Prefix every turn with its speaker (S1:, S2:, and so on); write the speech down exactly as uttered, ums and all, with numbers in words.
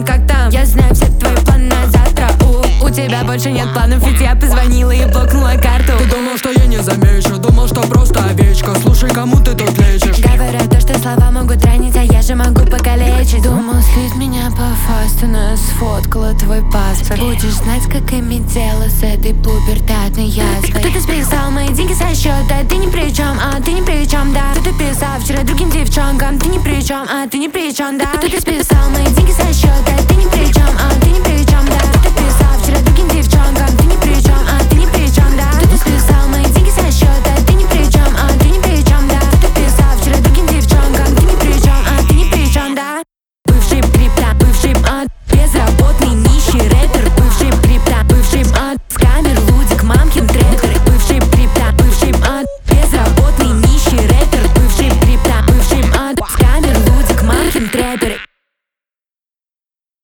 S1: Братан, как там? Я знаю все твои планы на завтра. У, у тебя больше нет планов, ведь я позвонила и блокнула карту.
S2: Ты думал, что я не замечу, думал, что просто овечка. Слушай, кому ты тут лечишь?
S1: Говорят то, что слова могут ранить, а я же могу покалечить. Думал, слить меня по фасту, но сфоткала твой паспорт. Будешь знать, как иметь дело с этой пубертатной язвой. Кто-то списал мои деньги со счета, ты ни при чем, а ты ни при чем, да. Кто-то писал вчера другим девчонкам, ты ни при чем, а ты ни при чем, да. Кто-то списал мои деньги со счета.